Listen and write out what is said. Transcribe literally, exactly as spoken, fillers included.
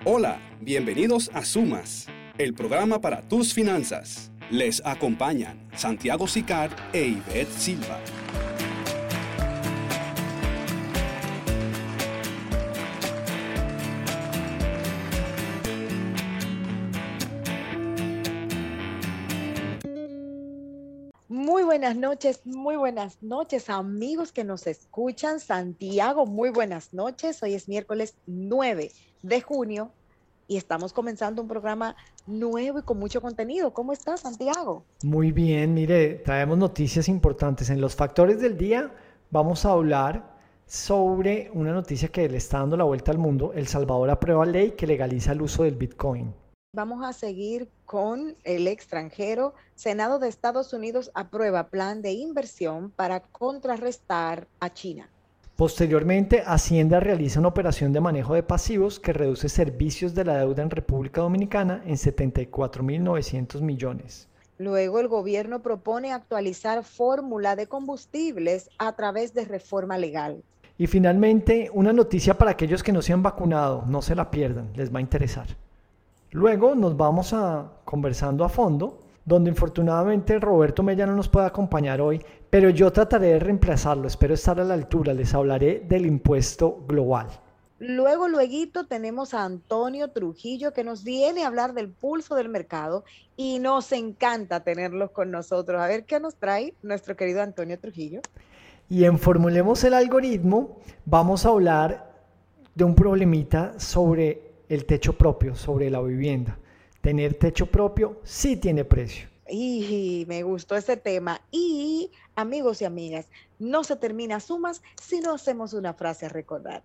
Hola, bienvenidos a Sumas, el programa para tus finanzas. Les acompañan Santiago Sicar e Ivette Silva. Muy buenas noches, muy buenas noches, amigos que nos escuchan. Santiago, muy buenas noches. Hoy es miércoles nueve de junio y estamos comenzando un programa nuevo y con mucho contenido. ¿Cómo estás, Santiago? Muy bien, mire, traemos noticias importantes. En los factores del día vamos a hablar sobre una noticia que le está dando la vuelta al mundo. El Salvador aprueba ley que legaliza el uso del Bitcoin. Vamos a seguir con el extranjero. Senado de Estados Unidos aprueba plan de inversión para contrarrestar a China. Posteriormente, Hacienda realiza una operación de manejo de pasivos que reduce servicios de la deuda en República Dominicana en setenta y cuatro mil novecientos millones. Luego, el gobierno propone actualizar fórmula de combustibles a través de reforma legal. Y finalmente, una noticia para aquellos que no se han vacunado, no se la pierdan, les va a interesar. Luego nos vamos a conversando a fondo, donde infortunadamente Roberto Mella no nos puede acompañar hoy, pero yo trataré de reemplazarlo, espero estar a la altura, les hablaré del impuesto global. Luego, lueguito, tenemos a Antonio Trujillo que nos viene a hablar del pulso del mercado y nos encanta tenerlos con nosotros. A ver qué nos trae nuestro querido Antonio Trujillo. Y en Formulemos el Algoritmo vamos a hablar de un problemita sobre el techo propio, sobre la vivienda. Tener techo propio sí tiene precio. Y me gustó ese tema. Y amigos y amigas, no se termina Sumas si no hacemos una frase a recordar.